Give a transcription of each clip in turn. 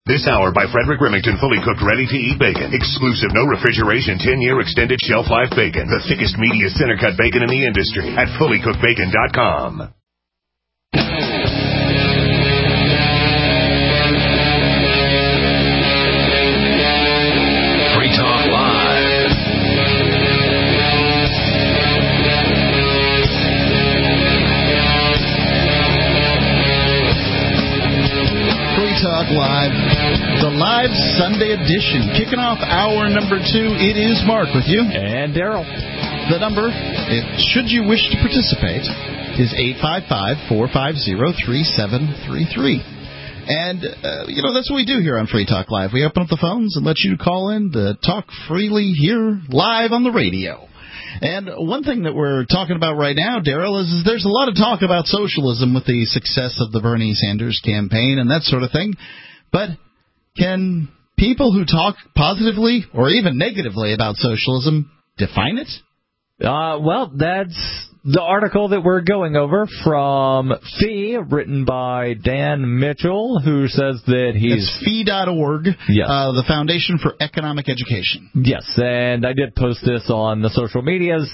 This hour by Frederick Remington, fully cooked, ready-to-eat bacon. Exclusive, no refrigeration, 10-year extended shelf life bacon. The thickest, meatiest center-cut bacon in the industry at fullycookedbacon.com. Free Talk Live. Free Talk Live, the live Sunday edition. Kicking off hour number 2, it is Mark with you. And Daryl. The number, should you wish to participate, is 855-450-3733. And, that's what we do here on Free Talk Live. We open up the phones and let you call in to talk freely here live on the radio. And one thing that we're talking about right now, Daryl, is there's a lot of talk about socialism with the success of the Bernie Sanders campaign and that sort of thing. But can people who talk positively or even negatively about socialism define it? Well, that's the article that we're going over from FEE, written by Dan Mitchell, who says that he's... It's FEE.org, yes. The Foundation for Economic Education. Yes, and I did post this on the social medias.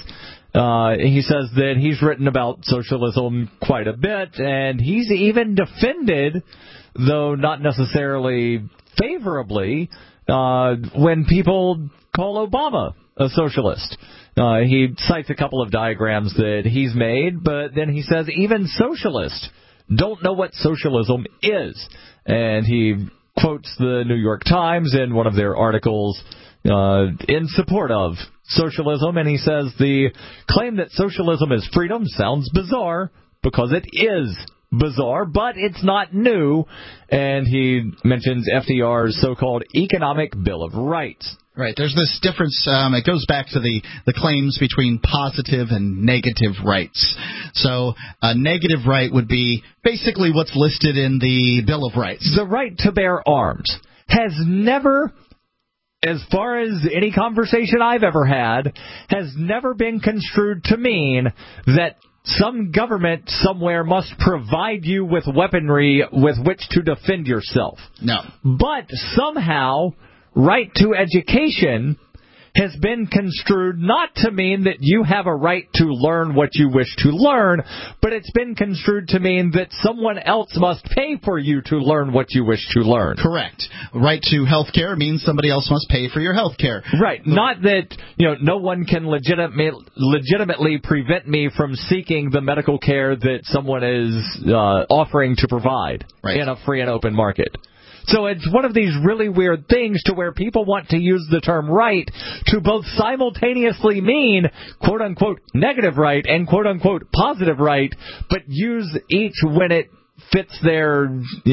He says that he's written about socialism quite a bit, and he's even defended, though not necessarily favorably, when people call Obama a socialist. He cites a couple of diagrams that he's made, but then he says even socialists don't know what socialism is. And he quotes the New York Times in one of their articles in support of socialism, and he says the claim that socialism is freedom sounds bizarre because it is bizarre, but it's not new. And he mentions FDR's so-called Economic Bill of Rights. Right. There's this difference. It goes back to the claims between positive and negative rights. So a negative right would be basically what's listed in the Bill of Rights. The right to bear arms has never, as far as any conversation I've ever had, has never been construed to mean that some government somewhere must provide you with weaponry with which to defend yourself. No. But somehow, right to education has been construed not to mean that you have a right to learn what you wish to learn, but it's been construed to mean that someone else must pay for you to learn what you wish to learn. Correct. Right to health care means somebody else must pay for your health care. Right. Not that, no one can legitimately prevent me from seeking the medical care that someone is offering to provide in a free and open market. So it's one of these really weird things to where people want to use the term right to both simultaneously mean quote-unquote negative right and quote-unquote positive right, but use each when it fits their,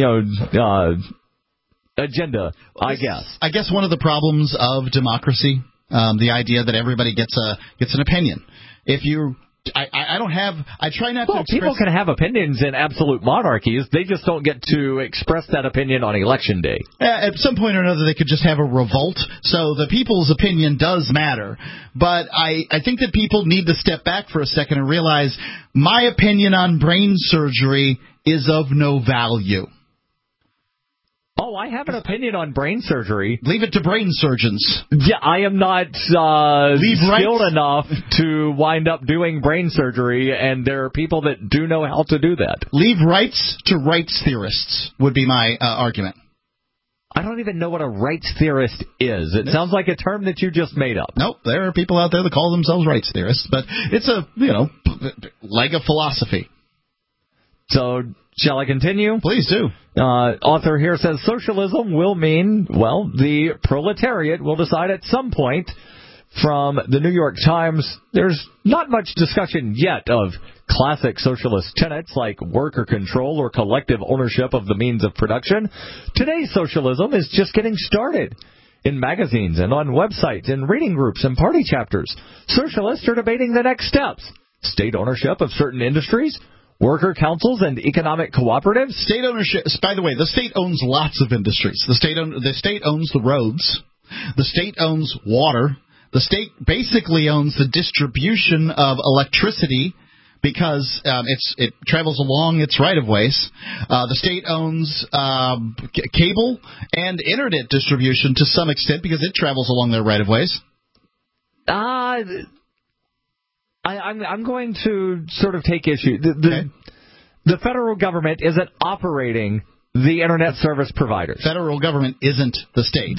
agenda, I guess. I guess one of the problems of democracy, the idea that everybody gets an opinion. If you... I try not to express... People can have opinions in absolute monarchies. They just don't get to express that opinion on Election Day. At some point or another, they could just have a revolt. So the people's opinion does matter. But I think that people need to step back for a second and realize my opinion on brain surgery is of no value. Oh, I have an opinion on brain surgery. Leave it to brain surgeons. Yeah, I am not skilled enough to wind up doing brain surgery, and there are people that do know how to do that. Leave rights to rights theorists would be my argument. I don't even know what a rights theorist is. It sounds like a term that you just made up. Nope, there are people out there that call themselves rights theorists, but it's a, leg of philosophy. So... shall I continue? Please do. Author here says socialism will mean, the proletariat will decide at some point. From the New York Times, there's not much discussion yet of classic socialist tenets like worker control or collective ownership of the means of production. Today's socialism is just getting started. In magazines and on websites, in reading groups and party chapters, socialists are debating the next steps. State ownership of certain industries, worker councils and economic cooperatives. State ownership. By the way, the state owns lots of industries. The state owns the roads. The state owns water. The state basically owns the distribution of electricity because it travels along its right-of-ways. The state owns cable and internet distribution to some extent because it travels along their right-of-ways. I'm going to sort of take issue. The federal government isn't operating the internet service providers. Federal government isn't the state.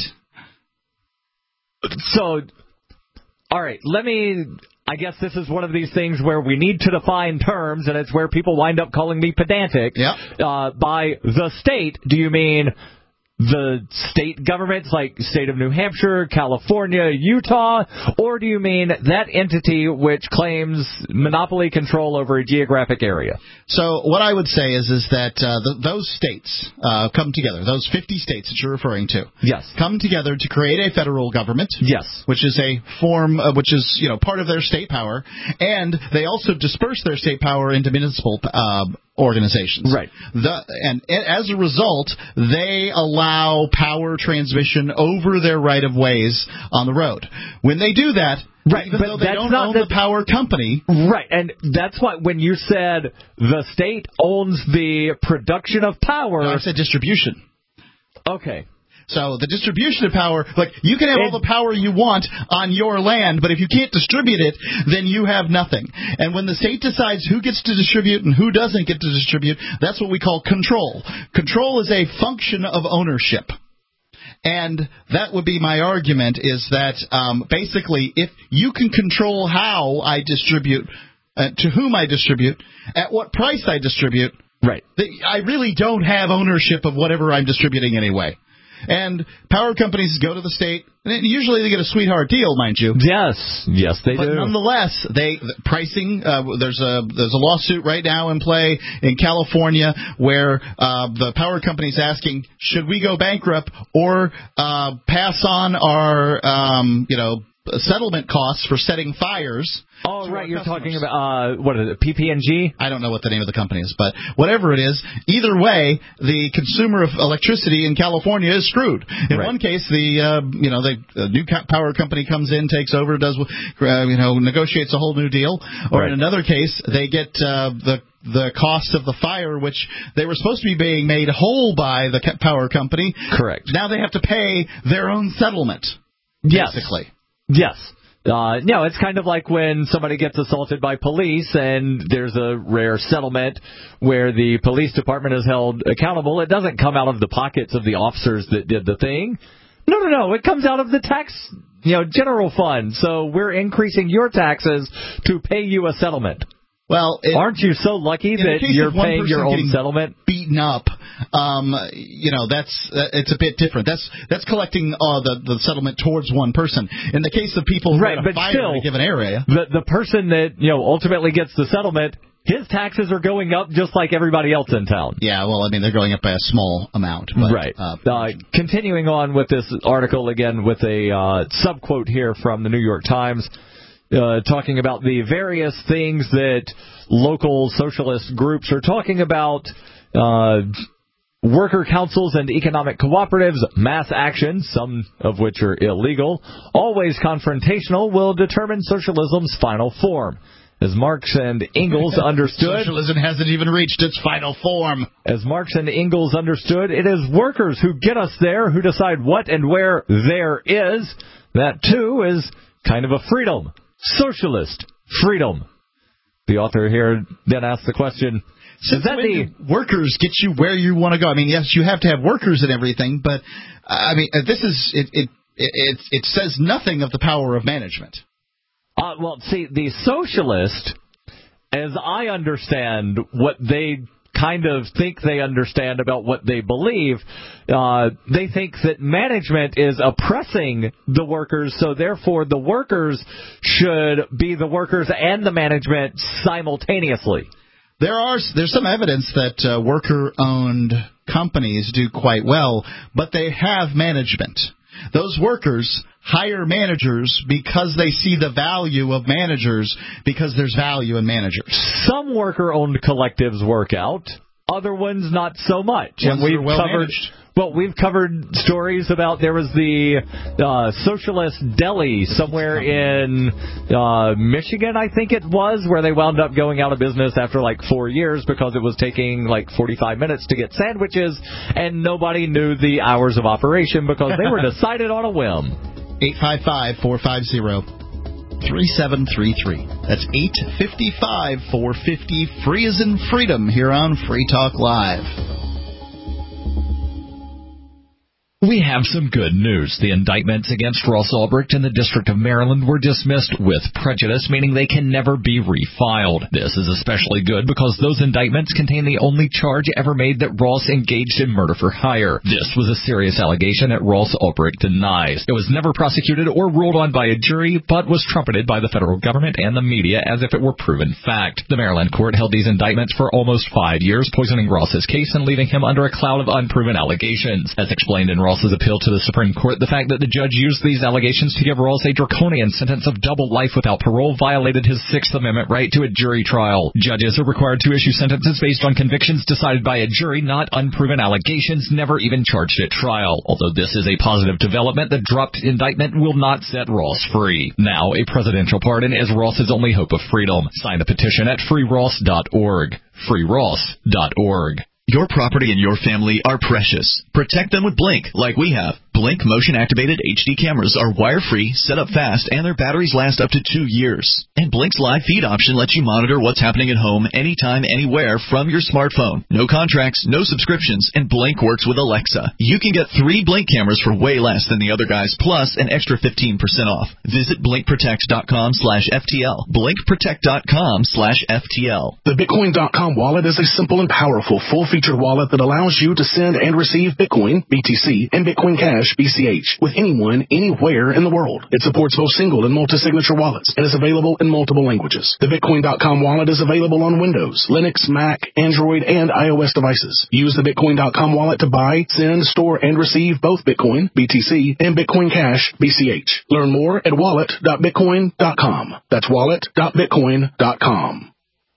So, all right, I guess this is one of these things where we need to define terms, and it's where people wind up calling me pedantic. Yep. By the state, do you mean the state governments like state of New Hampshire, California, Utah, or do you mean that entity which claims monopoly control over a geographic area? So what I would say is that those states come together, those 50 states that you're referring to, yes, come together to create a federal government, yes, which is a form, which is part of their state power, and they also disperse their state power into municipal organizations. Right. And as a result, they allow power transmission over their right-of-ways on the road. When they do that, right, even but though they don't own the power company. Right, and that's why when you said the state owns the production of power... No, I said distribution. Okay. So the distribution of power, like you can have all the power you want on your land, but if you can't distribute it, then you have nothing. And when the state decides who gets to distribute and who doesn't get to distribute, that's what we call control. Control is a function of ownership. And that would be my argument, is that basically if you can control how I distribute, to whom I distribute, at what price I distribute, right, I really don't have ownership of whatever I'm distributing anyway. And power companies go to the state, and usually they get a sweetheart deal, mind you. Yes, they do. But nonetheless, pricing. There's a lawsuit right now in play in California where the power company's asking, should we go bankrupt or pass on our settlement costs for setting fires? Oh, right, you're talking about, what is it, PP&G? I don't know what the name of the company is, but whatever it is, either way, the consumer of electricity in California is screwed. In one case, the new power company comes in, takes over, negotiates a whole new deal, or in another case, they get the cost of the fire, which they were supposed to be being made whole by the power company. Correct. Now they have to pay their own settlement, basically. Yes. It's kind of like when somebody gets assaulted by police and there's a rare settlement where the police department is held accountable. It doesn't come out of the pockets of the officers that did the thing. No. It comes out of the tax, general fund. So we're increasing your taxes to pay you a settlement. Well, aren't you so lucky that you're paying your own settlement? Beaten up, it's a bit different. That's collecting the settlement towards one person. In the case of people who had a fire in a given area, the person that ultimately gets the settlement, his taxes are going up just like everybody else in town. Yeah, well, I mean, they're going up by a small amount. But, right. Continuing on with this article again with a subquote here from the New York Times. Talking about the various things that local socialist groups are talking about, worker councils and economic cooperatives, mass action, some of which are illegal, always confrontational, will determine socialism's final form. As Marx and Engels understood... Socialism hasn't even reached its final form. As Marx and Engels understood, it is workers who get us there, who decide what and where there is. That, too, is kind of a freedom. Socialist freedom. The author here then asks the question, does that mean workers get you where you want to go? I mean, yes, you have to have workers and everything, but I mean, this is it says nothing of the power of management. Well, see, the socialist, as I understand what they kind of think they understand about what they believe, they think that management is oppressing the workers, so therefore the workers should be the workers and the management simultaneously. There's some evidence that worker-owned companies do quite well, but they have management. Those workers hire managers because they see the value of managers, because there's value in managers. Some worker-owned collectives work out. Other ones, not so much. Ones And we've well covered. managed. Well, we've covered stories about there was the socialist deli somewhere in Michigan, I think it was, where they wound up going out of business after like 4 years because it was taking like 45 minutes to get sandwiches, and nobody knew the hours of operation because they were decided on a whim. 855-450-3733. That's 855-450, free as in freedom, here on Free Talk Live. We have some good news. The indictments against Ross Ulbricht in the District of Maryland were dismissed with prejudice, meaning they can never be refiled. This is especially good because those indictments contain the only charge ever made that Ross engaged in murder for hire. This was a serious allegation that Ross Ulbricht denies. It was never prosecuted or ruled on by a jury, but was trumpeted by the federal government and the media as if it were proven fact. The Maryland court held these indictments for almost 5 years, poisoning Ross's case and leaving him under a cloud of unproven allegations. As explained in Ross's appeal to the Supreme Court, the fact that the judge used these allegations to give Ross a draconian sentence of double life without parole violated his Sixth Amendment right to a jury trial. Judges are required to issue sentences based on convictions decided by a jury, not unproven allegations never even charged at trial. Although this is a positive development, the dropped indictment will not set Ross free. Now, a presidential pardon is Ross's only hope of freedom. Sign the petition at freeross.org. freeross.org. Your property and your family are precious. Protect them with Blink, like we have. Blink motion-activated HD cameras are wire-free, set up fast, and their batteries last up to 2 years. And Blink's live feed option lets you monitor what's happening at home anytime, anywhere from your smartphone. No contracts, no subscriptions, and Blink works with Alexa. You can get 3 Blink cameras for way less than the other guys, plus an extra 15% off. Visit BlinkProtects.com/FTL. BlinkProtect.com/FTL. The Bitcoin.com wallet is a simple and powerful full-featured wallet that allows you to send and receive Bitcoin, BTC, and Bitcoin Cash, BCH, with anyone, anywhere in the world. It supports both single and multi-signature wallets and is available in multiple languages. The Bitcoin.com wallet is available on Windows, Linux, Mac, Android, and iOS devices. Use the Bitcoin.com wallet to buy, send, store, and receive both Bitcoin, BTC, and Bitcoin Cash, BCH. Learn more at wallet.bitcoin.com. That's wallet.bitcoin.com.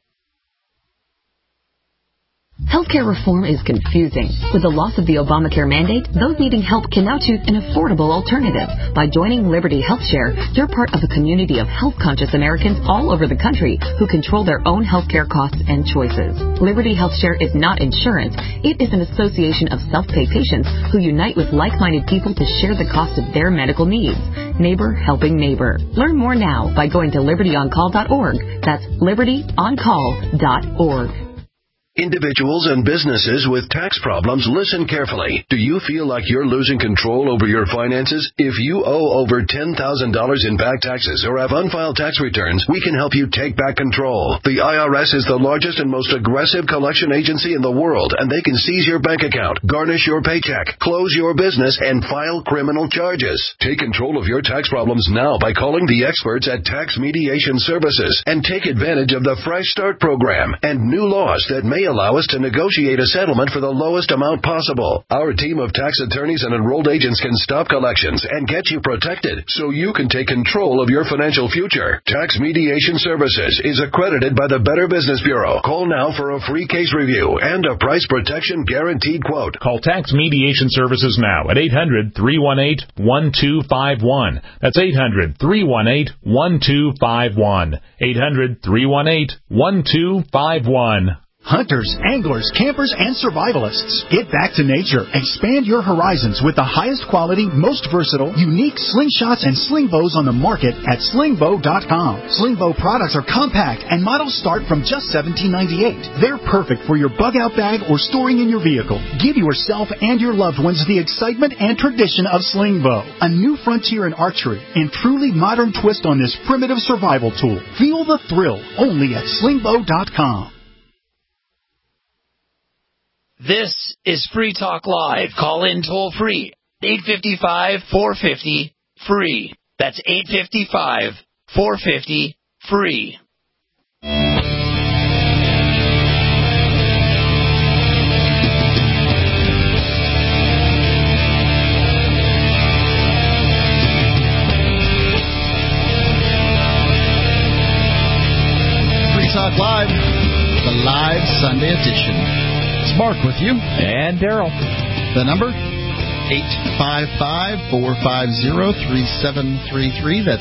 Healthcare reform is confusing. With the loss of the Obamacare mandate, those needing help can now choose an affordable alternative. By joining Liberty HealthShare, you're part of a community of health-conscious Americans all over the country who control their own healthcare costs and choices. Liberty HealthShare is not insurance. It is an association of self-pay patients who unite with like-minded people to share the cost of their medical needs. Neighbor helping neighbor. Learn more now by going to libertyoncall.org. That's libertyoncall.org. Individuals and businesses with tax problems, listen carefully. Do you feel like you're losing control over your finances? If you owe over $10,000 in back taxes or have unfiled tax returns, we can help you take back control. The IRS is the largest and most aggressive collection agency in the world, and they can seize your bank account, garnish your paycheck, close your business, and file criminal charges. Take control of your tax problems now by calling the experts at Tax Mediation Services and take advantage of the Fresh Start program and new laws that may allow us to negotiate a settlement for the lowest amount possible. Our team of tax attorneys and enrolled agents can stop collections and get you protected so you can take control of your financial future. Tax Mediation Services is accredited by the Better Business Bureau. Call now for a free case review and a price protection guaranteed quote. Call Tax Mediation Services now at 800-318-1251. That's 800-318-1251. 800-318-1251. Hunters, anglers, campers, and survivalists. Get back to nature. Expand your horizons with the highest quality, most versatile, unique slingshots and sling bows on the market at slingbow.com. Slingbow products are compact and models start from just $17.98. They're perfect for your bug-out bag or storing in your vehicle. Give yourself and your loved ones the excitement and tradition of Slingbow, a new frontier in archery and truly modern twist on this primitive survival tool. Feel the thrill only at slingbow.com. This is Free Talk Live. Call in toll free. 855-450-FREE. That's 855-450-FREE. Free Talk Live, the live Sunday edition. Mark with you. And Daryl. The number? 855-450-3733. That's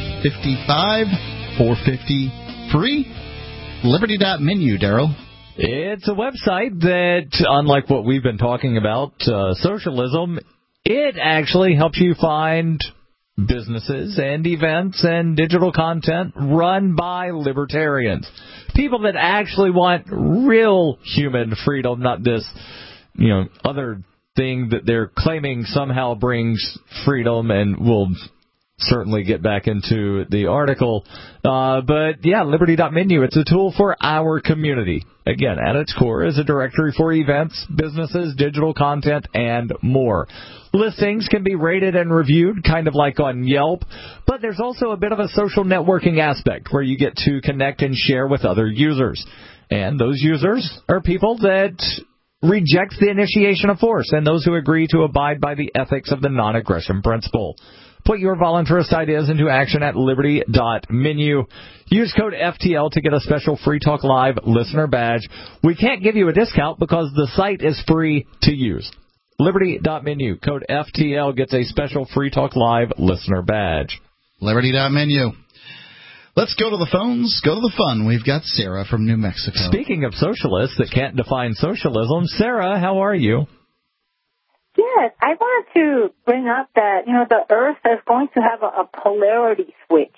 855-450-FREE. Liberty.menu, Daryl. It's a website that, unlike what we've been talking about, socialism, it actually helps you find businesses and events and digital content run by libertarians. People that actually want real human freedom, not this, other thing that they're claiming somehow brings freedom, and we'll certainly get back into the article. But yeah, Liberty.menu, it's a tool for our community. Again, at its core is a directory for events, businesses, digital content, and more. Listings can be rated and reviewed, kind of like on Yelp, but there's also a bit of a social networking aspect where you get to connect and share with other users. And those users are people that reject the initiation of force and those who agree to abide by the ethics of the non-aggression principle. Put your voluntarist ideas into action at Liberty.menu. Use code FTL to get a special Free Talk Live listener badge. We can't give you a discount because the site is free to use. Liberty.menu. Code FTL gets a special Free Talk Live listener badge. Liberty.menu. Let's go to the phones, go to the fun. We've got Sarah from New Mexico. Speaking of socialists that can't define socialism, Sarah, how are you? Yes, I wanted to bring up that, the Earth is going to have a polarity switch.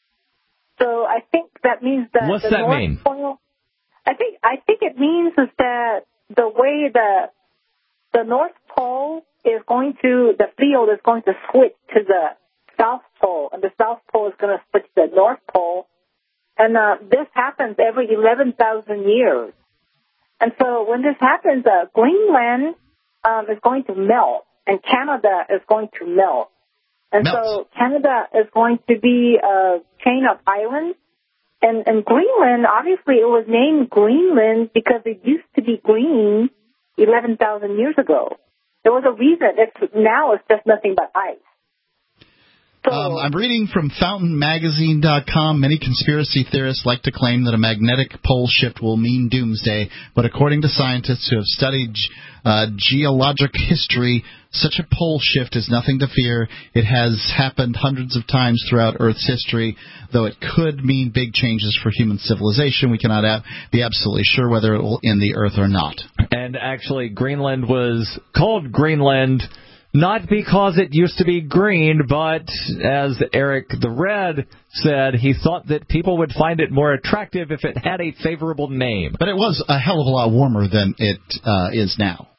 So I think that means that... What's that mean? Pole, I think it means is that the way the North Pole is going to, the field is going to switch to the South Pole, and the South Pole is going to switch to the North Pole. And this happens every 11,000 years. And so when this happens, Greenland is going to melt, and Canada is going to melt. And so Canada is going to be a chain of islands. And Greenland, obviously, it was named Greenland because it used to be green 11,000 years ago. There was a reason. Now it's just nothing but ice. So, I'm reading from FountainMagazine.com. Many conspiracy theorists like to claim that a magnetic pole shift will mean doomsday, but according to scientists who have studied geologic history, such a pole shift is nothing to fear. It has happened hundreds of times throughout Earth's history, though it could mean big changes for human civilization. We cannot be absolutely sure whether it will end the Earth or not. And actually, Greenland was called Greenland not because it used to be green, but as Eric the Red said, he thought that people would find it more attractive if it had a favorable name. But it was a hell of a lot warmer than it is now.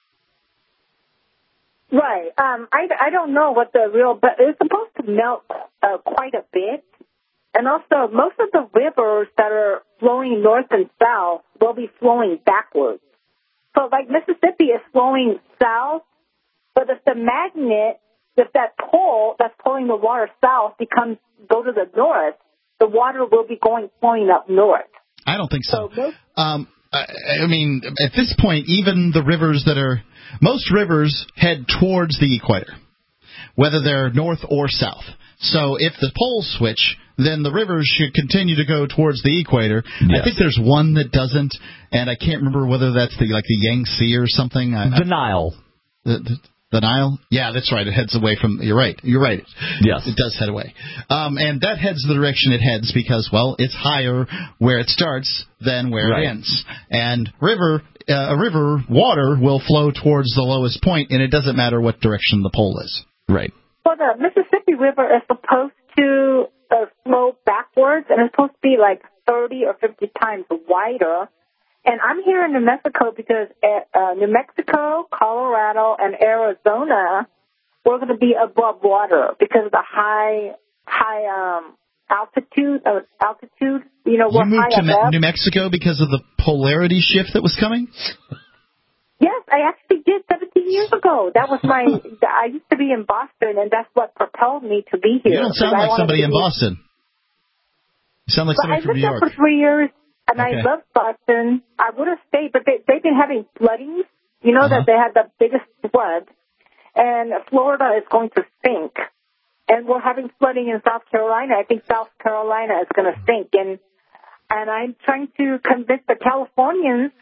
Right. I don't know what the real, but it's supposed to melt quite a bit. And also, most of the rivers that are flowing north and south will be flowing backwards. So, like Mississippi is flowing south, but if the magnet, if that pole that's pulling the water south go to the north, the water will be flowing up north. I don't think so. I mean, at this point, even the rivers most rivers head towards the equator, whether they're north or south. So if the poles switch, then the rivers should continue to go towards the equator. Yes. I think there's one that doesn't, and I can't remember whether that's the Yangtze or something. The Nile. The Nile? Yeah, that's right. It heads away from... You're right. Yes. It does head away. And that heads the direction it heads because, well, it's higher where it starts than where it ends. And water will flow towards the lowest point, and it doesn't matter what direction the pole is. Right. Well, the Mississippi River is supposed to flow backwards, and it's supposed to be 30 or 50 times wider. And I'm here in New Mexico because New Mexico, Colorado, and Arizona, we're going to be above water because of the high altitude. You moved to New Mexico because of the polarity shift that was coming? Yes, I actually did 17 years ago. That was I used to be in Boston, and that's what propelled me to be here. You don't sound like somebody in Boston. You sound like somebody from New York. I lived there for 3 years. And I love Boston. I would have stayed, but they've been having floodings. You know that they had the biggest flood. And Florida is going to sink. And we're having flooding in South Carolina. I think South Carolina is going to sink. And I'm trying to convince the Californians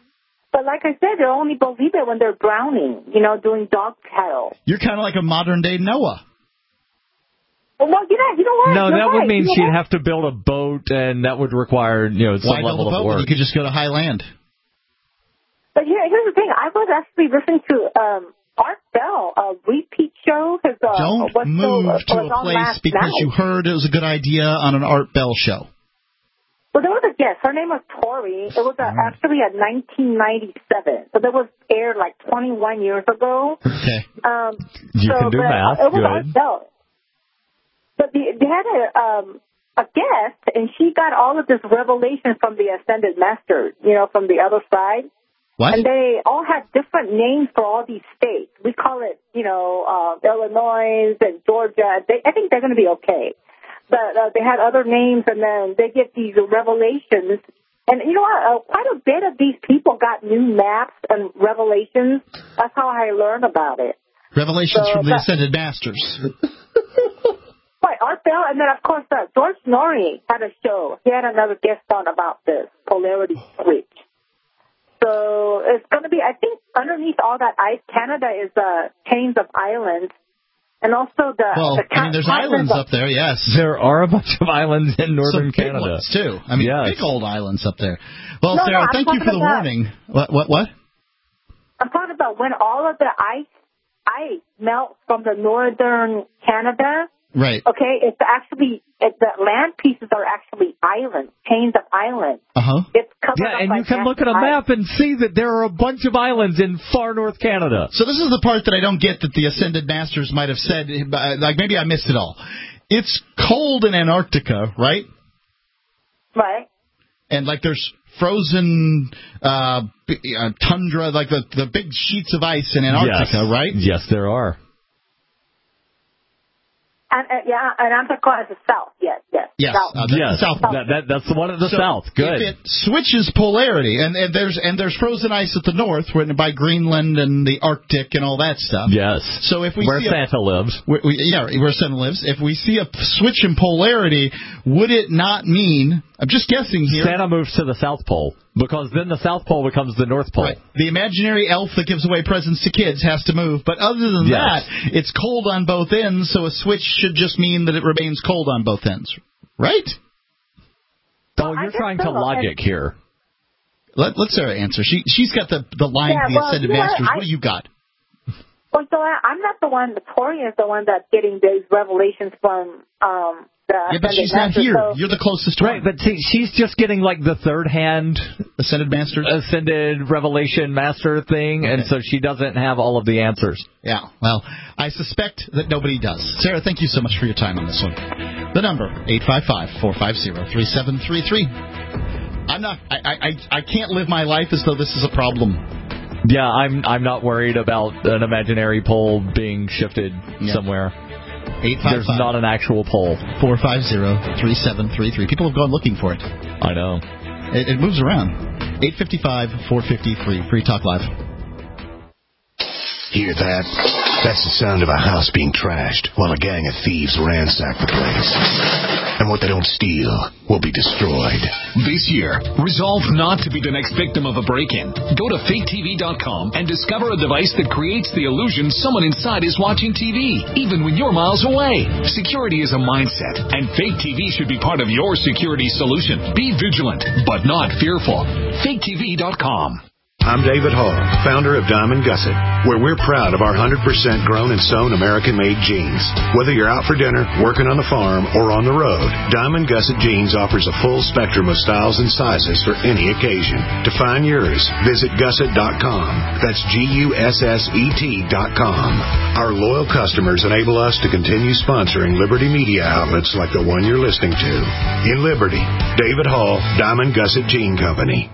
But like I said, they'll only believe it when they're drowning, doing dog paddle. You're kind of like a modern-day Noah. Well, you know what? No, You're that would mean You know she'd what? have to build a boat, and that would require, some Why level build a boat of when work. you could just go to high land? But here's the thing. I was actually listening to Art Bell, a repeat show. Don't move to a place because you heard it was a good idea on an Art Bell show. Well, there was a guest. Her name was Tori. It was actually at 1997. So that was aired like 21 years ago. Okay. You can do math. It was Good. Art Bell. But they had a guest, and she got all of this revelation from the Ascended Masters, from the other side. What? And they all had different names for all these states. We call it, Illinois and Georgia. I think they're going to be okay. But they had other names, and then they get these revelations. And you know what? Quite a bit of these people got new maps and revelations. That's how I learned about it. Revelations from the Ascended Masters. Right, Art Bell, and then, of course, George Norrie had a show. He had another guest on about this polarity switch. So it's going to be, I think, underneath all that ice, Canada is chains of islands. And also there's islands up there, yes. There are a bunch of islands in northern Some big Canada. ones, too. I mean, yes. big old islands up there. Well, No, Sarah, I'm thank you for the talking about- warning. What? I'm talking about when all of the ice melts from the northern Canada. Right. Okay, the land pieces are actually islands, chains of islands. Uh-huh. It's covered Yeah, up and by you can look at a ice. map and see that there are a bunch of islands in far north Canada. So this is the part that I don't get that the Ascended Masters might have said. Like, maybe I missed it all. It's cold in Antarctica, right? Right. And, like, there's frozen tundra, like the big sheets of ice in Antarctica, yes. right? Yes, there are. And Antarctica is the south, yes. Yes, South. yes. South. That's the one at the south. Good. If it switches polarity, and there's frozen ice at the north, by Greenland and the Arctic and all that stuff. Yes. So if we where see Santa lives. Where Santa lives. If we see a switch in polarity, would it not mean? I'm just guessing here. Santa moves to the South Pole, because then the South Pole becomes the North Pole. Right. The imaginary elf that gives away presents to kids has to move. But other than that, it's cold on both ends, so a switch should just mean that it remains cold on both ends. Right? Oh, you're trying to logic here. Let Sarah answer. She's got the line of the Ascended Masters. What do you got? Well, so I'm not the one. Tori is the one that's getting these revelations from but she's not here. So. You're the closest one. Right, but see, she's just getting like the third-hand Ascended Revelation Master thing, and so she doesn't have all of the answers. Yeah, well, I suspect that nobody does. Sarah, thank you so much for your time on this one. The number, 855-450-3733. I can't live my life as though this is a problem. Yeah, I'm not worried about an imaginary pole being shifted somewhere. There's not an actual pole. 450-3733. People have gone looking for it. I know. It moves around. 855-450-FREE. Free Talk Live. Hear that? That's the sound of a house being trashed while a gang of thieves ransack the place. And what they don't steal will be destroyed. This year, resolve not to be the next victim of a break-in. Go to faketv.com and discover a device that creates the illusion someone inside is watching TV, even when you're miles away. Security is a mindset, and Fake TV should be part of your security solution. Be vigilant, but not fearful. faketv.com. I'm David Hall, founder of Diamond Gusset, where we're proud of our 100% grown and sewn American-made jeans. Whether you're out for dinner, working on the farm, or on the road, Diamond Gusset Jeans offers a full spectrum of styles and sizes for any occasion. To find yours, visit gusset.com. That's GUSSET.com. Our loyal customers enable us to continue sponsoring Liberty media outlets like the one you're listening to. In Liberty, David Hall, Diamond Gusset Jean Company.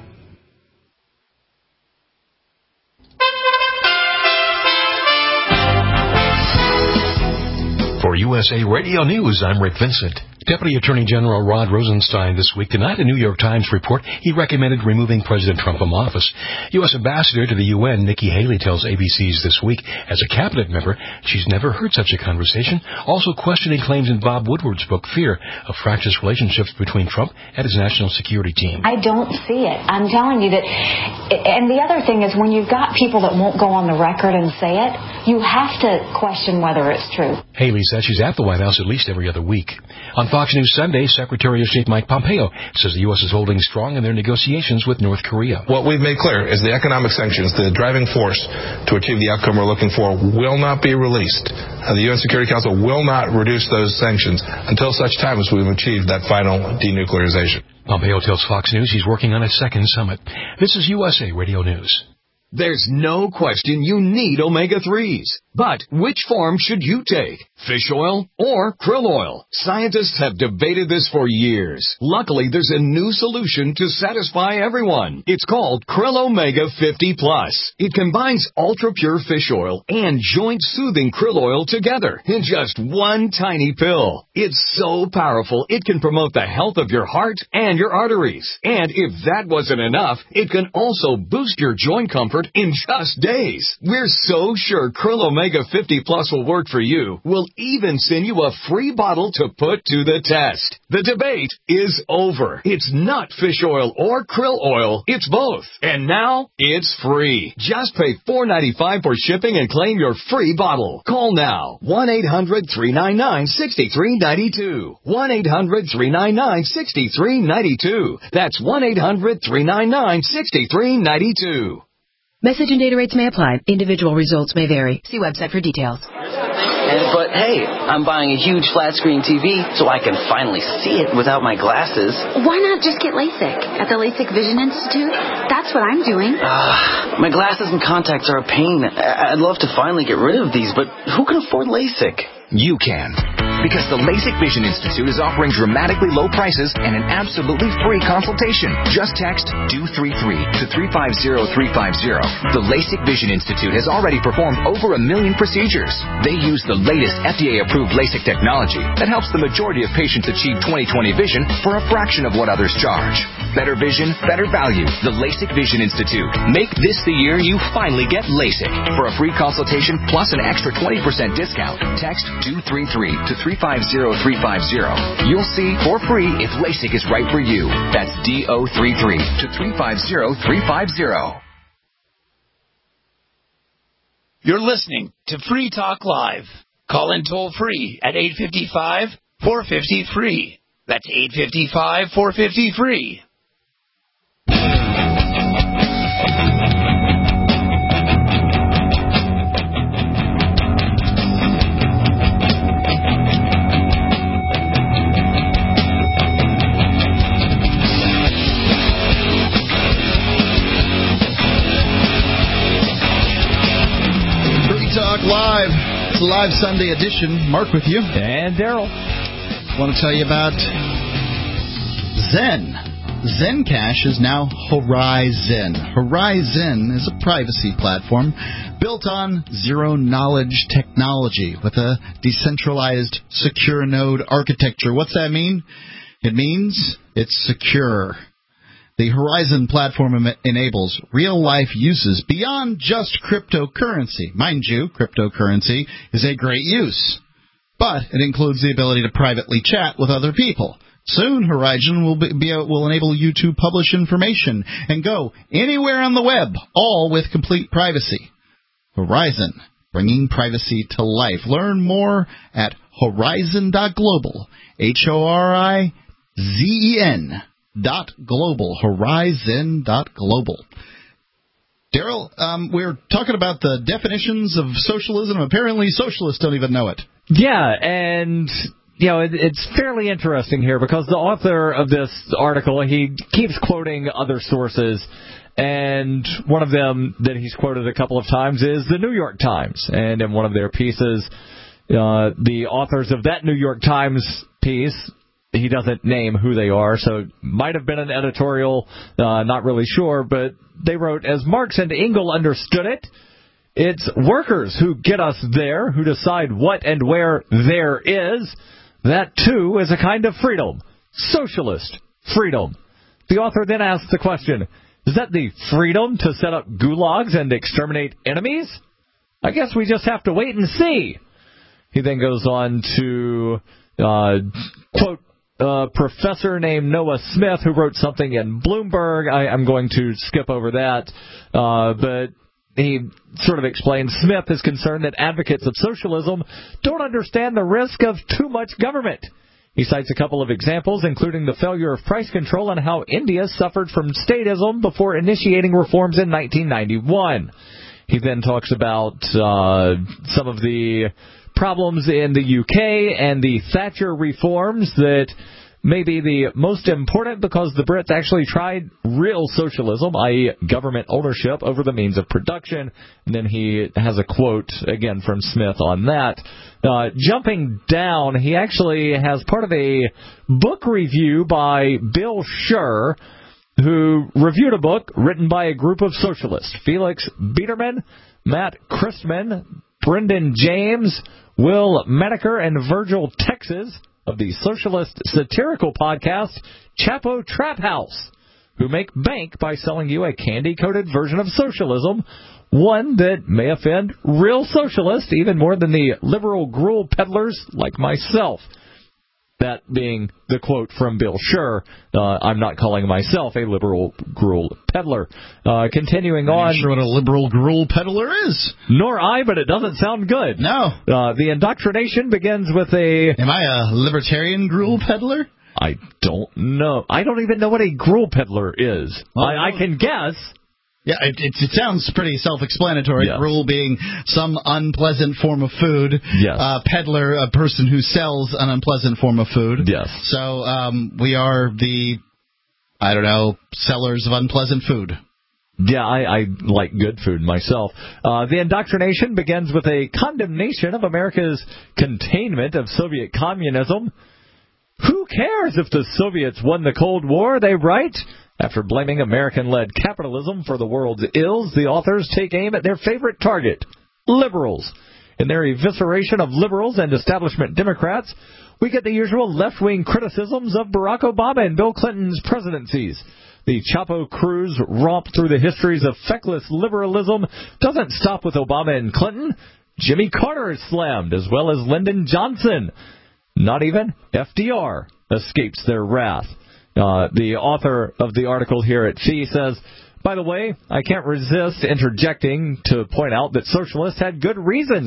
For USA Radio News, I'm Rick Vincent. Deputy Attorney General Rod Rosenstein this week denied a New York Times report he recommended removing President Trump from office. U.S. Ambassador to the UN, Nikki Haley, tells ABC's This Week, as a cabinet member, she's never heard such a conversation, also questioning claims in Bob Woodward's book, Fear, of fractious relationships between Trump and his national security team. I don't see it. I'm telling you that. And the other thing is when you've got people that won't go on the record and say it, you have to question whether it's true. Haley says she's at the White House at least every other week. On Fox News Sunday, Secretary of State Mike Pompeo says the U.S. is holding strong in their negotiations with North Korea. What we've made clear is the economic sanctions, the driving force to achieve the outcome we're looking for, will not be released. The UN Security Council will not reduce those sanctions until such time as we've achieved that final denuclearization. Pompeo tells Fox News he's working on a second summit. This is USA Radio News. There's no question you need omega-3s. But which form should you take? Fish oil or krill oil? Scientists have debated this for years. Luckily, there's a new solution to satisfy everyone. It's called Krill Omega 50 Plus. It combines ultra-pure fish oil and joint-soothing krill oil together in just one tiny pill. It's so powerful, it can promote the health of your heart and your arteries. And if that wasn't enough, it can also boost your joint comfort in just days. We're so sure Krill Omega 50 Plus will work for you. We'll even send you a free bottle to put to the test. The debate is over. It's not fish oil or krill oil. It's both. And now it's free. Just pay $4.95 for shipping and claim your free bottle. Call now. 1-800-399-6392. 1-800-399-6392. That's 1-800-399-6392. Message and data rates may apply. Individual results may vary. See website for details. But hey, I'm buying a huge flat screen TV so I can finally see it without my glasses. Why not just get LASIK at the LASIK Vision Institute? That's what I'm doing. My glasses and contacts are a pain. I'd love to finally get rid of these, but who can afford LASIK? You can. Because the LASIK Vision Institute is offering dramatically low prices and an absolutely free consultation. Just text DO33 to 350350. The LASIK Vision Institute has already performed over 1 million procedures. They use the latest FDA-approved LASIK technology that helps the majority of patients achieve 20/20 vision for a fraction of what others charge. Better vision, better value. The LASIK Vision Institute. Make this the year you finally get LASIK. For a free consultation plus an extra 20% discount, text DO33 to 350350. You'll see for free if LASIK is right for you. That's DO33 to 350350. You're listening to Free Talk Live. Call in toll free at 855-450-FREE. That's 855-450-FREE. Live. It's a live Sunday edition. Mark with you. And Daryl. Want to tell you about Zen. Zencash is now Horizon. Horizon is a privacy platform built on zero-knowledge technology with a decentralized secure node architecture. What's that mean? It means it's secure. The Horizon platform enables real-life uses beyond just cryptocurrency. Mind you, cryptocurrency is a great use, but it includes the ability to privately chat with other people. Soon, Horizon will enable you to publish information and go anywhere on the web, all with complete privacy. Horizon, bringing privacy to life. Learn more at horizon.global. HORIZEN. .global, horizon.global. Daryl, we're talking about the definitions of socialism. Apparently, socialists don't even know it. Yeah, and it's fairly interesting here because the author of this article, he keeps quoting other sources, and one of them that he's quoted a couple of times is the New York Times. And in one of their pieces, the authors of that New York Times piece, he doesn't name who they are, so it might have been an editorial, not really sure, but they wrote, as Marx and Engels understood it, it's workers who get us there, who decide what and where there is. That, too, is a kind of freedom. Socialist freedom. The author then asks the question, is that the freedom to set up gulags and exterminate enemies? I guess we just have to wait and see. He then goes on to quote a professor named Noah Smith who wrote something in Bloomberg. I'm going to skip over that, but he sort of explains Smith is concerned that advocates of socialism don't understand the risk of too much government. He cites a couple of examples, including the failure of price control and how India suffered from statism before initiating reforms in 1991. He then talks about some of the problems in the UK and the Thatcher reforms that may be the most important because the Brits actually tried real socialism, i.e. government ownership over the means of production. And then he has a quote, again, from Smith on that. Jumping down, he actually has part of a book review by Bill Scher, who reviewed a book written by a group of socialists. Felix Biederman, Matt Christman, Brendan James, Will Menaker, and Virgil Texas of the socialist satirical podcast Chapo Trap House, who make bank by selling you a candy-coated version of socialism, one that may offend real socialists even more than the liberal gruel peddlers like myself. That being the quote from Bill Scher. I'm not calling myself a liberal gruel peddler. Continuing on. I'm not sure what a liberal gruel peddler is. Nor I, but it doesn't sound good. No. The indoctrination begins with a... Am I a libertarian gruel peddler? I don't know. I don't even know what a gruel peddler is. Well, I can guess. Yeah, it sounds pretty self-explanatory. Yes. Gruel being some unpleasant form of food. Yes. Peddler, a person who sells an unpleasant form of food. Yes. So we are the, sellers of unpleasant food. Yeah, I like good food myself. The indoctrination begins with a condemnation of America's containment of Soviet communism. Who cares if the Soviets won the Cold War, they write? After blaming American-led capitalism for the world's ills, the authors take aim at their favorite target, liberals. In their evisceration of liberals and establishment Democrats, we get the usual left-wing criticisms of Barack Obama and Bill Clinton's presidencies. The Chapo Cruz romp through the histories of feckless liberalism doesn't stop with Obama and Clinton. Jimmy Carter is slammed, as well as Lyndon Johnson. Not even FDR escapes their wrath. The author of the article here at FEE says, by the way, I can't resist interjecting to point out that socialists had good reasons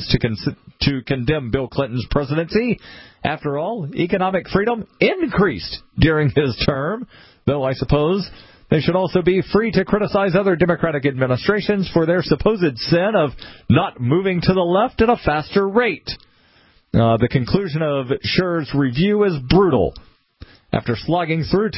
to condemn Bill Clinton's presidency. After all, economic freedom increased during his term, though I suppose they should also be free to criticize other Democratic administrations for their supposed sin of not moving to the left at a faster rate. The conclusion of Scher's review is brutal. After slogging through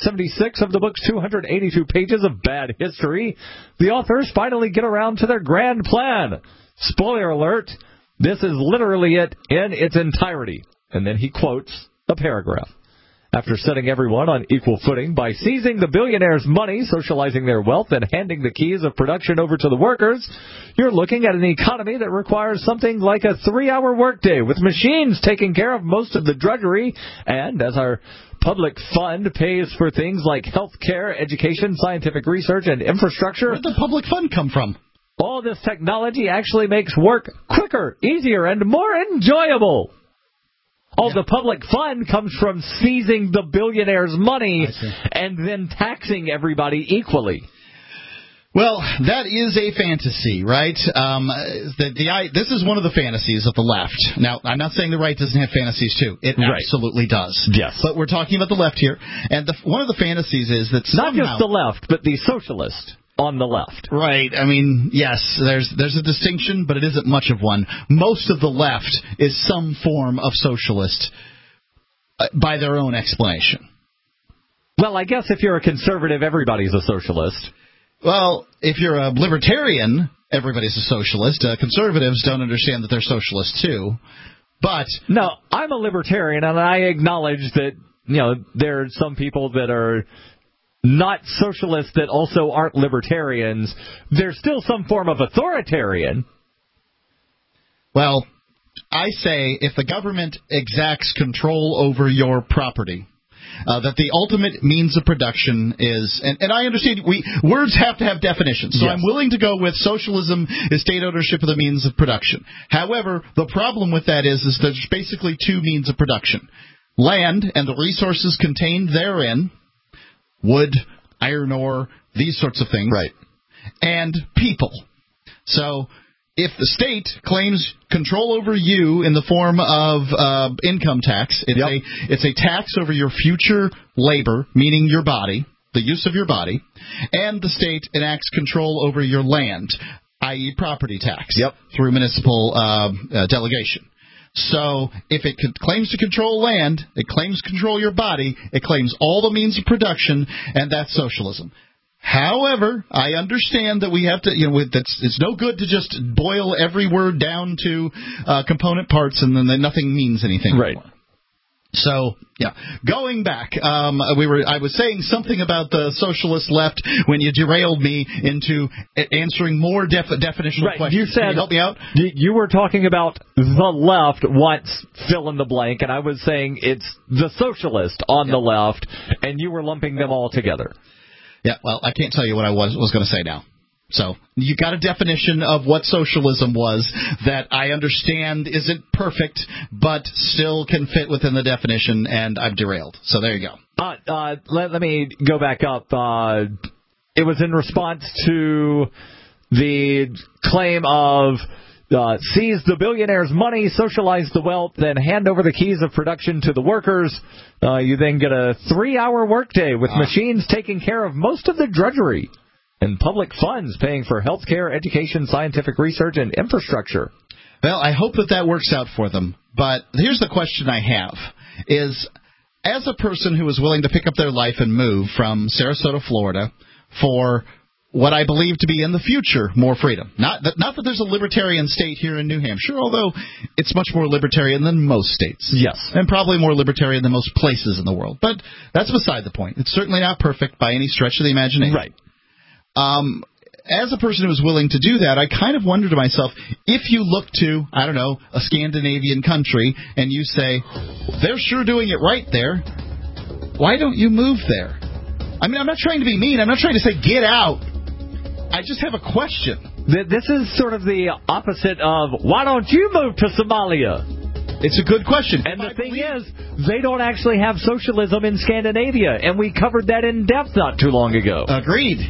276 of the book's 282 pages of bad history, the authors finally get around to their grand plan. Spoiler alert, this is literally it in its entirety. And then he quotes a paragraph. After setting everyone on equal footing by seizing the billionaires' money, socializing their wealth, and handing the keys of production over to the workers, you're looking at an economy that requires something like a 3-hour workday, with machines taking care of most of the drudgery, and as our public fund pays for things like health care, education, scientific research, and infrastructure. Where'd the public fund come from? All this technology actually makes work quicker, easier, and more enjoyable. All the public fund comes from seizing the billionaires' money and then taxing everybody equally. Well, that is a fantasy, right? This is one of the fantasies of the left. Now, I'm not saying the right doesn't have fantasies, too. It absolutely does. Yes. But we're talking about the left here. And one of the fantasies is that somehow... Not just the left, but the socialist on the left. Right. I mean, yes, there's a distinction, but it isn't much of one. Most of the left is some form of socialist by their own explanation. Well, I guess if you're a conservative, everybody's a socialist. Well, if you're a libertarian, everybody's a socialist. Conservatives don't understand that they're socialists, too. But... No, I'm a libertarian, and I acknowledge that, there are some people that are not socialists that also aren't libertarians. There's still some form of authoritarian. Well, I say if the government exacts control over your property, that the ultimate means of production is, and I understand words have to have definitions, so yes. I'm willing to go with socialism is state ownership of the means of production. However, the problem with that is there's basically two means of production. Land and the resources contained therein, wood, iron ore, these sorts of things, right? And people. So if the state claims control over you in the form of income tax, it's a tax over your future labor, meaning your body, the use of your body, and the state enacts control over your land, i.e. property tax, through municipal delegation. So if it claims to control land, it claims to control your body, it claims all the means of production, and that's socialism. However, I understand that we have to, it's no good to just boil every word down to component parts and then nothing means anything anymore. So, going back, I was saying something about the socialist left when you derailed me into answering more definitional questions. You said, can you help me out? You were talking about the left wants fill in the blank, and I was saying it's the socialist on the left, and you were lumping them all together. Yeah, well, I can't tell you what I was going to say now. So you got a definition of what socialism was that I understand isn't perfect, but still can fit within the definition, and I've derailed. So there you go. Let me go back up. It was in response to the claim of seize the billionaires' money, socialize the wealth, then hand over the keys of production to the workers. You then get a 3-hour workday with machines taking care of most of the drudgery and public funds paying for health care, education, scientific research, and infrastructure. Well, I hope that works out for them. But here's the question I have is, as a person who is willing to pick up their life and move from Sarasota, Florida, for what I believe to be in the future more freedom. Not that there's a libertarian state here in New Hampshire, although it's much more libertarian than most states. Yes. And probably more libertarian than most places in the world. But that's beside the point. It's certainly not perfect by any stretch of the imagination. Right. As a person who is willing to do that, I kind of wonder to myself, if you look to, I don't know, a Scandinavian country, and you say, they're sure doing it right there, why don't you move there? I mean, I'm not trying to be mean. I'm not trying to say get out. I just have a question. This is sort of the opposite of, why don't you move to Somalia? It's a good question. And the thing is, they don't actually have socialism in Scandinavia, and we covered that in depth not too long ago. Agreed.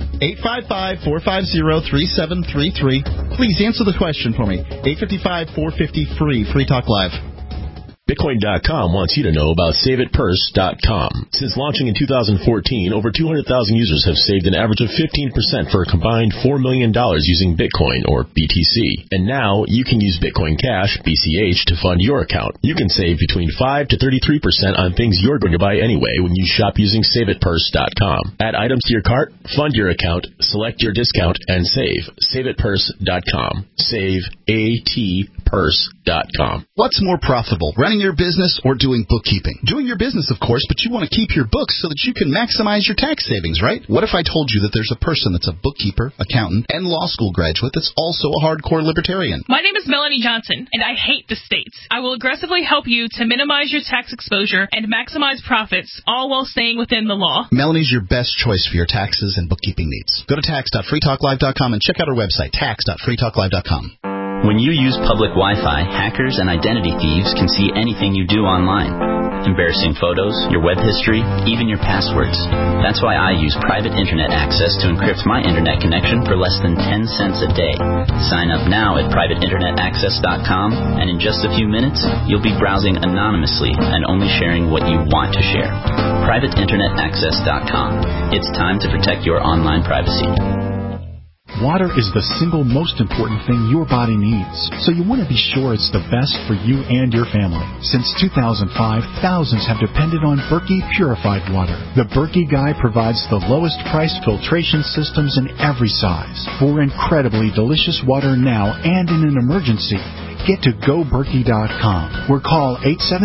855-450-3733. Please answer the question for me. 855-450-FREE. Free Talk Live. Bitcoin.com wants you to know about SaveItPurse.com. Since launching in 2014, over 200,000 users have saved an average of 15% for a combined $4 million using Bitcoin, or BTC. And now, you can use Bitcoin Cash, BCH, to fund your account. You can save between 5 to 33% on things you're going to buy anyway when you shop using SaveItPurse.com. Add items to your cart, fund your account, select your discount, and save. SaveItPurse.com. Save ATPurse.com. What's more profitable, running your business or doing bookkeeping? Doing your business, of course, but you want to keep your books so that you can maximize your tax savings, right? What if I told you that there's a person that's a bookkeeper, accountant, and law school graduate that's also a hardcore libertarian? My name is Melanie Johnson, and I hate the states. I will aggressively help you to minimize your tax exposure and maximize profits, all while staying within the law. Melanie's your best choice for your taxes and bookkeeping needs. Go to tax.freetalklive.com and check out our website, tax.freetalklive.com. When you use public Wi-Fi, hackers and identity thieves can see anything you do online. Embarrassing photos, your web history, even your passwords. That's why I use private internet access to encrypt my internet connection for less than 10 cents a day. Sign up now at privateinternetaccess.com, and in just a few minutes, you'll be browsing anonymously and only sharing what you want to share. privateinternetaccess.com. It's time to protect your online privacy. Water is the single most important thing your body needs, so you want to be sure it's the best for you and your family. Since 2005, thousands have depended on Berkey purified water. The Berkey Guy provides the lowest priced filtration systems in every size. For incredibly delicious water now and in an emergency, get to GoBerkey.com or call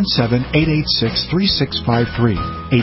877-886-3653.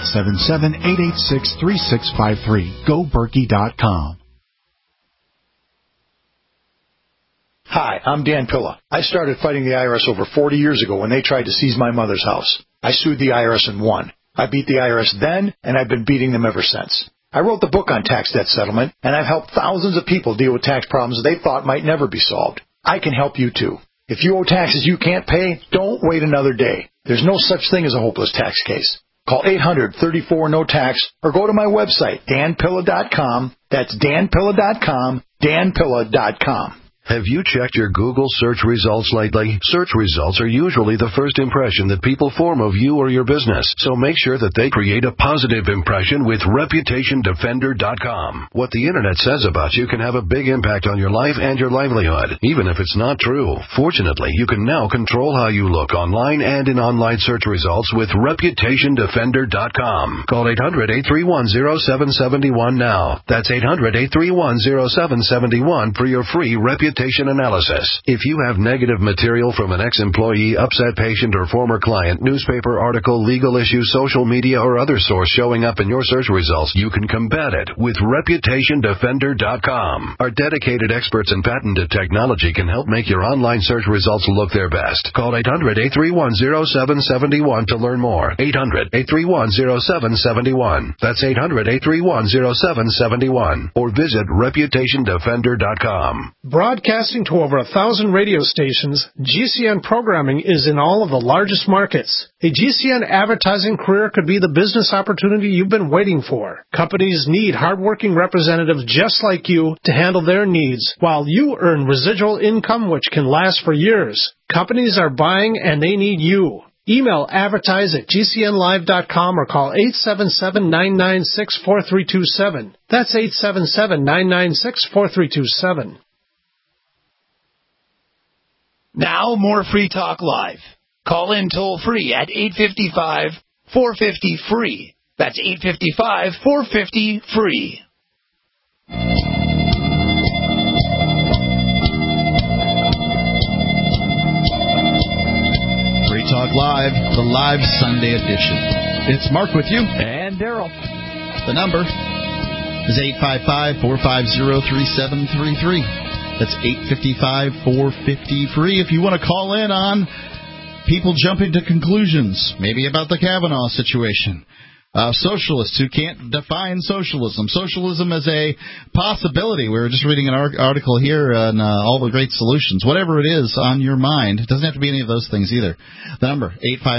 877-886-3653. GoBerkey.com. Hi, I'm Dan Pilla. I started fighting the IRS over 40 years ago when they tried to seize my mother's house. I sued the IRS and won. I beat the IRS then, and I've been beating them ever since. I wrote the book on tax debt settlement, and I've helped thousands of people deal with tax problems they thought might never be solved. I can help you, too. If you owe taxes you can't pay, don't wait another day. There's no such thing as a hopeless tax case. Call 800-34-NO-TAX or go to my website, danpilla.com. That's danpilla.com, danpilla.com. Have you checked your Google search results lately? Search results are usually the first impression that people form of you or your business, so make sure that they create a positive impression with ReputationDefender.com. What the Internet says about you can have a big impact on your life and your livelihood, even if it's not true. Fortunately, you can now control how you look online and in online search results with ReputationDefender.com. Call 800-831-0771 now. That's 800-831-0771 for your free reputation analysis. If you have negative material from an ex-employee, upset patient, or former client, newspaper article, legal issue, social media, or other source showing up in your search results, you can combat it with ReputationDefender.com. Our dedicated experts in patented technology can help make your online search results look their best. Call 800-831-0771 to learn more. 800-831-0771. That's 800-831-0771. Or visit ReputationDefender.com. Broadcasting to over 1,000 radio stations, GCN programming is in all of the largest markets. A GCN advertising career could be the business opportunity you've been waiting for. Companies need hardworking representatives just like you to handle their needs, while you earn residual income which can last for years. Companies are buying and they need you. Email advertise@gcnlive.com or call 877-996-4327. That's 877-996-4327. Now, more Free Talk Live. Call in toll-free at 855-450-FREE. That's 855-450-FREE. Free Talk Live, the live Sunday edition. It's Mark with you. And Daryl. The number is 855-450-3733. That's 855-450-FREE. If you want to call in on people jumping to conclusions, maybe about the Kavanaugh situation. Socialists who can't define socialism. Socialism as a possibility. We were just reading an article here on all the great solutions. Whatever it is on your mind. It doesn't have to be any of those things either. The number,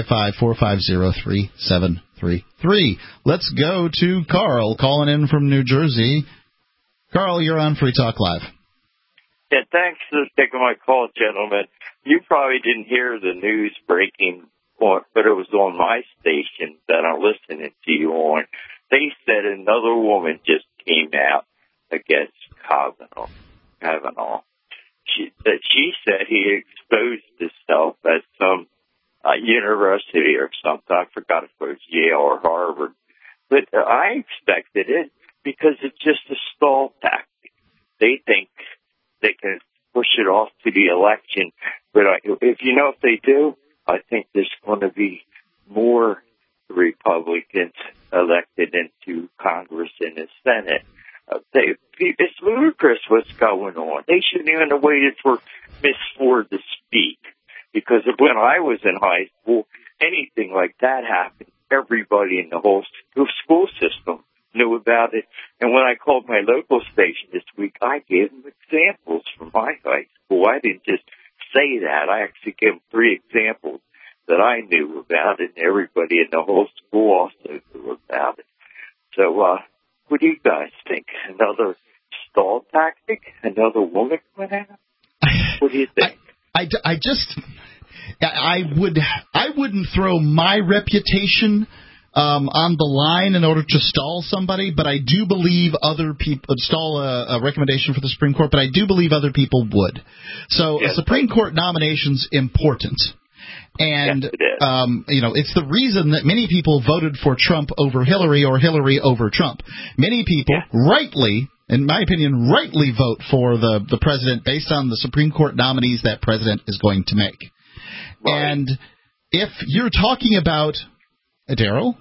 855-450-3733. Let's go to Carl calling in from New Jersey. Carl, you're on Free Talk Live. Yeah, thanks for taking my call, gentlemen. You probably didn't hear the news breaking, but it was on my station that I'm listening to you on. They said another woman just came out against Kavanaugh. She said he exposed himself at some university or something. I forgot if it was Yale or Harvard. But I expected it because it's just a stall tactic. They think they can push it off to the election. But if they do, I think there's going to be more Republicans elected into Congress and the Senate. It's ludicrous what's going on. They shouldn't even have waited for Miss Ford to speak. Because when I was in high school, anything like that happened. Everybody in the whole school system knew about it. And when I called my local station this week, I gave them examples from my high school. I didn't just say that. I actually gave them 3 examples that I knew about it, and everybody in the whole school also knew about it. So, what do you guys think? Another stall tactic? Another woman coming out? What do you think? I wouldn't throw my reputation on the line in order to stall somebody, but I do believe other people stall a recommendation for the Supreme Court, but I do believe other people would. So a Supreme Court nomination's important. And, it's the reason that many people voted for Trump over Hillary or Hillary over Trump. Many people rightly, in my opinion, rightly vote for the president based on the Supreme Court nominees that president is going to make. Right. And if you're talking about Daryl?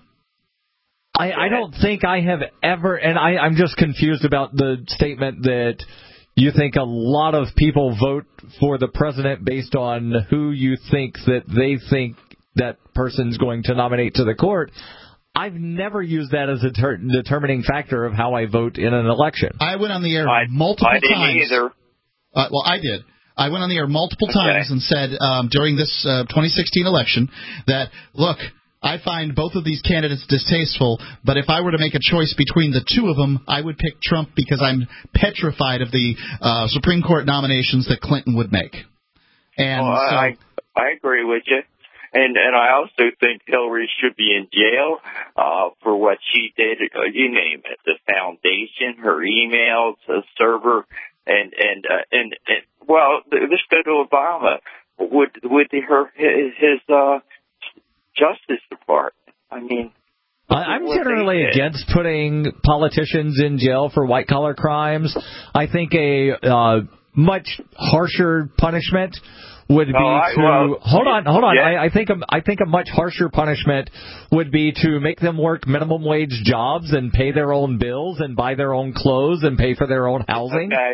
I don't think I have ever, and I'm just confused about the statement that, you think a lot of people vote for the president based on who you think that they think that person's going to nominate to the court. I've never used that as a determining factor of how I vote in an election. I went on the air multiple times. I didn't either. Well, I did. I went on the air multiple times and said during this 2016 election that, look, I find both of these candidates distasteful, but if I were to make a choice between the two of them, I would pick Trump because I'm petrified of the Supreme Court nominations that Clinton would make. And I agree with you. And I also think Hillary should be in jail for what she did. You name it, the foundation, her emails, the server, and well, let's go to Obama. Would his Justice Department? I mean, I'm generally against putting politicians in jail for white collar crimes. I think a much harsher punishment would be hold on. Yeah. I think a much harsher punishment would be to make them work minimum wage jobs and pay their own bills and buy their own clothes and pay for their own housing. Okay.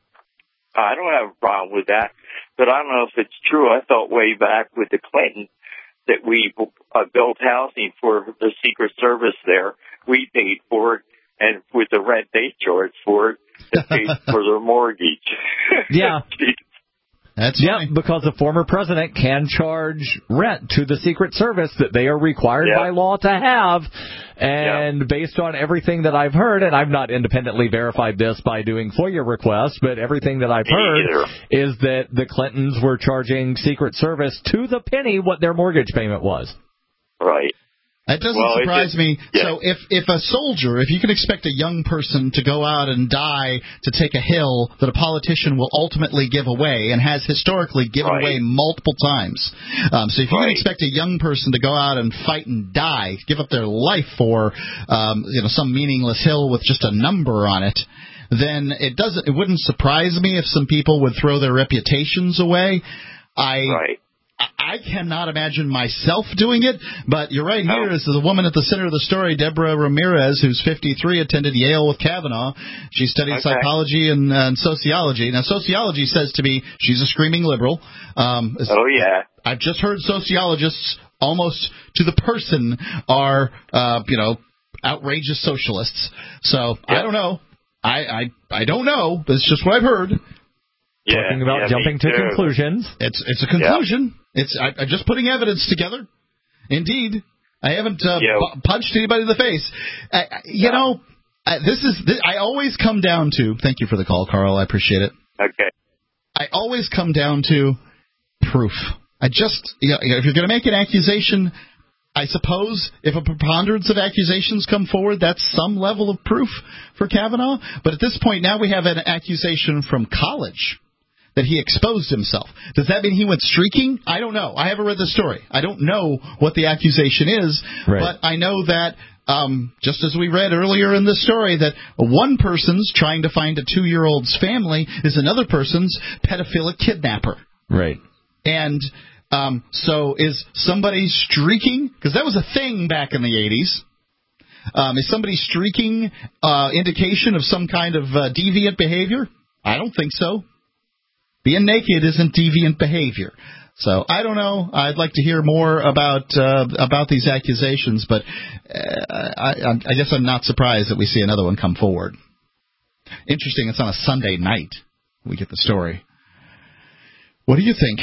I don't have a problem with that, but I don't know if it's true. I thought way back with the Clintons that we built housing for the Secret Service there. We paid for it, and with the rent they charged for it, they paid for their mortgage. Yeah. That's funny. Because the former president can charge rent to the Secret Service that they are required by law to have. And based on everything that I've heard, and I've not independently verified this by doing FOIA requests, but everything that I've heard is that the Clintons were charging Secret Service to the penny what their mortgage payment was. Right. That doesn't surprise me. Yeah. So if a soldier, if you can expect a young person to go out and die to take a hill that a politician will ultimately give away and has historically given away multiple times. So if you can expect a young person to go out and fight and die, give up their life for some meaningless hill with just a number on it, then it wouldn't surprise me if some people would throw their reputations away. I cannot imagine myself doing it, but you're right. Here is the woman at the center of the story, Deborah Ramirez, who's 53, attended Yale with Kavanaugh. She studied psychology and sociology. Now, sociology says to me she's a screaming liberal. I've just heard sociologists almost to the person are, outrageous socialists. So I don't know. I don't know. That's just what I've heard. Talking about jumping to conclusions. It's a conclusion. I'm just putting evidence together. Indeed, I haven't punched anybody in the face. I always come down to. Thank you for the call, Carl. I appreciate it. Okay. I always come down to proof. If you're going to make an accusation, I suppose if a preponderance of accusations come forward, that's some level of proof for Kavanaugh. But at this point, now we have an accusation from college that he exposed himself. Does that mean he went streaking? I don't know. I haven't read the story. I don't know what the accusation is, but I know that, just as we read earlier in the story, that one person's trying to find a 2-year-old's family is another person's pedophilic kidnapper. Right. And so is somebody streaking? Because that was a thing back in the 80s. Is somebody streaking indication of some kind of deviant behavior? I don't think so. Being naked isn't deviant behavior. So I don't know. I'd like to hear more about these accusations, but I guess I'm not surprised that we see another one come forward. Interesting. It's on a Sunday night. We get the story. What do you think?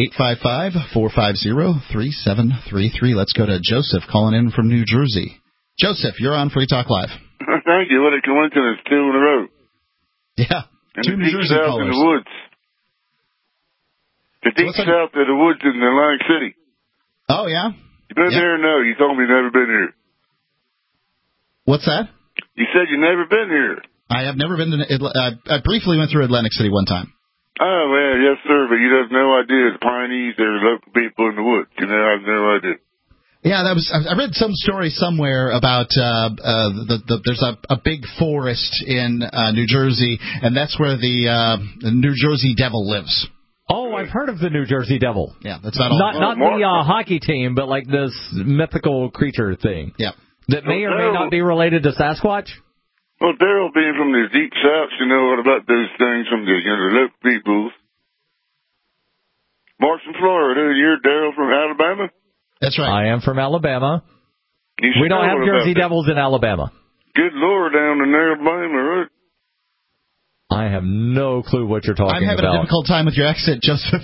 855-450-3733. Let's go to Joseph calling in from New Jersey. Joseph, you're on Free Talk Live. Thank you. What a coincidence. 2 in a row. Yeah. And 2 New Jersey callers. In the woods. The deep south of the woods in Atlantic City. Oh, yeah? You been there or no? You told me you never been here. What's that? You said you never been here. I have never been to I briefly went through Atlantic City one time. Oh, well, yes, sir, but you have no idea. The Pineys, they're local people in the woods. I have no idea. Yeah, I read some story somewhere about there's a big forest in New Jersey, and that's where the New Jersey Devil lives. Oh, I've heard of the New Jersey Devil. Yeah, that's about all. Not the hockey team, but like this mythical creature thing. Yeah. That may or may not be related to Sasquatch. Well, Daryl being from the deep south, you know what about those things from the local peoples. Mark's from Florida. You're Daryl from Alabama? That's right. I am from Alabama. We don't have Jersey Devils in Alabama. Good Lord, down in Alabama, right? I have no clue what you're talking about. I'm having a difficult time with your accent, Joseph.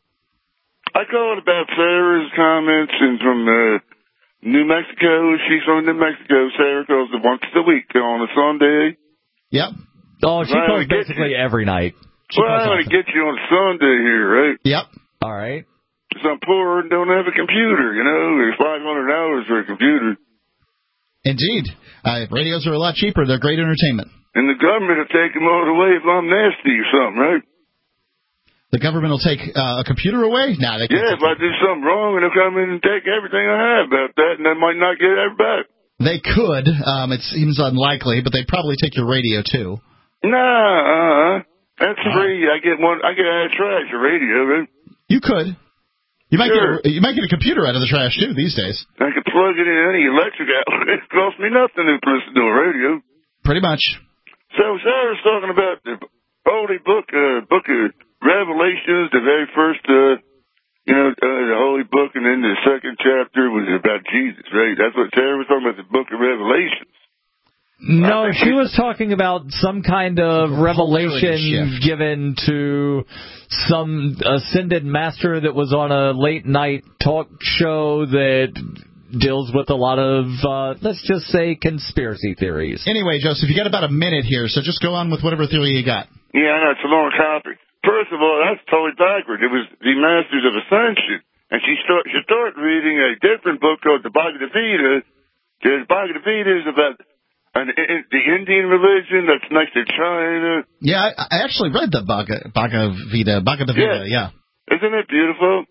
I called about Sarah's comments and from New Mexico. She's from New Mexico. Sarah calls once a week on a Sunday. Yep. Oh, she calls basically every night. Well, I want to get you on Sunday here, right? Yep. All right. Because I'm poor and don't have a computer, you know. There's $500 for a computer. Indeed. Radios are a lot cheaper. They're great entertainment. And the government will take them all away if I'm nasty or something, right? The government will take a computer away? Nah, they can't. Yeah, if I do something wrong, they'll come in and take everything I have about that, and I might not get it back. They could. It seems unlikely, but they'd probably take your radio, too. Nah, that's free. I get out of trash, a radio, right? You could. You might get a computer out of the trash, too, these days. I could plug it in any electric outlet. It costs me nothing to listen to a radio. Pretty much. So Sarah's talking about the holy book of Revelations, the very first, the holy book, and then the second chapter was about Jesus, right? That's what Sarah was talking about, the book of Revelations. No, she was talking about some kind of revelation given to some ascended master that was on a late-night talk show that deals with a lot of, let's just say, conspiracy theories. Anyway, Joseph, you got about a minute here, so just go on with whatever theory you got. Yeah, I know, it's a long topic. First of all, that's totally backward. It was the Masters of Ascension, and she started reading a different book called the Bhagavad Gita. The Bhagavad Gita is about the Indian religion that's next to China. Yeah, I actually read the Bhagavad Gita, yeah. Isn't it beautiful?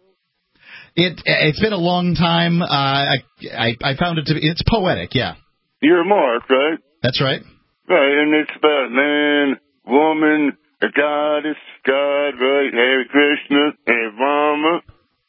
It's been a long time. I found it to be, it's poetic, yeah. You're Mark, right? That's right. Right, and it's about man, woman, a goddess, God, right? Hare Krishna, Hare Rama.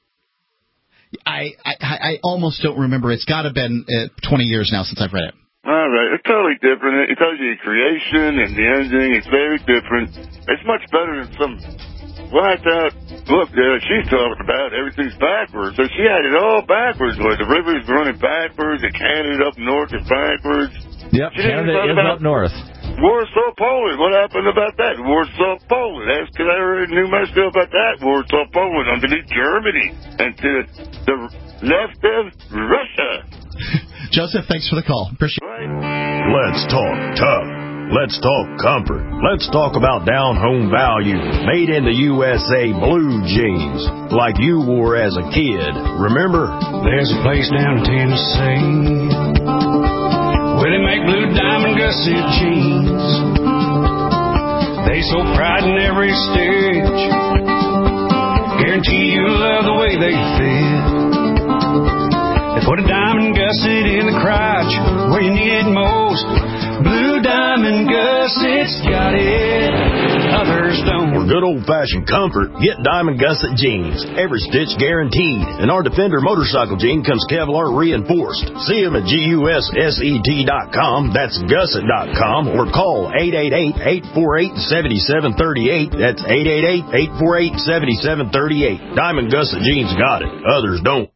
I almost don't remember. It's got to have been 20 years now since I've read it. All right, it's totally different. It tells you the creation and the ending. It's very different. It's much better than some whacked out book that she's talking about. Everything's backwards. So she had it all backwards. Like the river's running backwards, and Canada up north is backwards. Yep, Canada is up north. Warsaw, Poland. What happened about that? Warsaw, Poland. Ask Clara in New Mexico about that. Warsaw, Poland, underneath Germany, and to the left of Russia. Joseph, thanks for the call. Appreciate it. Let's talk tough. Let's talk comfort. Let's talk about down-home value. Made in the USA blue jeans, like you wore as a kid. Remember? There's a place down in Tennessee where they make blue diamond gusset jeans. They so pride in every stitch. Guarantee you'll love the way they fit. They put a diamond gusset in the crotch where you need it most. Blue Diamond Gussets got it, others don't. For good old-fashioned comfort, get Diamond Gusset jeans. Every stitch guaranteed. And our Defender motorcycle jean comes Kevlar reinforced. See them at GUSSET.com. That's gusset.com. Or call 888-848-7738. That's 888-848-7738. Diamond Gusset jeans got it, others don't.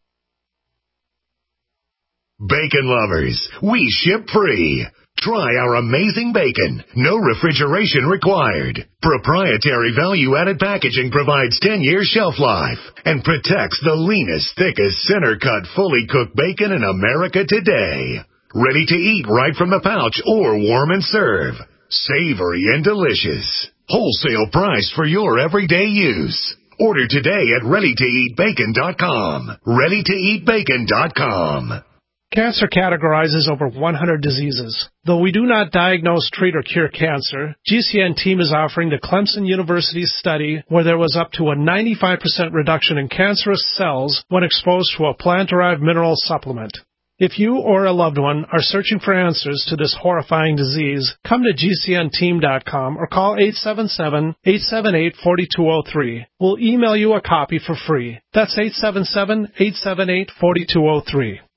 Bacon lovers, we ship free. Try our amazing bacon. No refrigeration required. Proprietary value-added packaging provides 10-year shelf life and protects the leanest, thickest, center-cut, fully cooked bacon in America today. Ready to eat right from the pouch or warm and serve. Savory and delicious. Wholesale price for your everyday use. Order today at ReadyToEatBacon.com. ReadyToEatBacon.com. Cancer categorizes over 100 diseases. Though we do not diagnose, treat, or cure cancer, GCN team is offering the Clemson University study where there was up to a 95% reduction in cancerous cells when exposed to a plant-derived mineral supplement. If you or a loved one are searching for answers to this horrifying disease, come to GCNteam.com or call 877-878-4203. We'll email you a copy for free. That's 877-878-4203.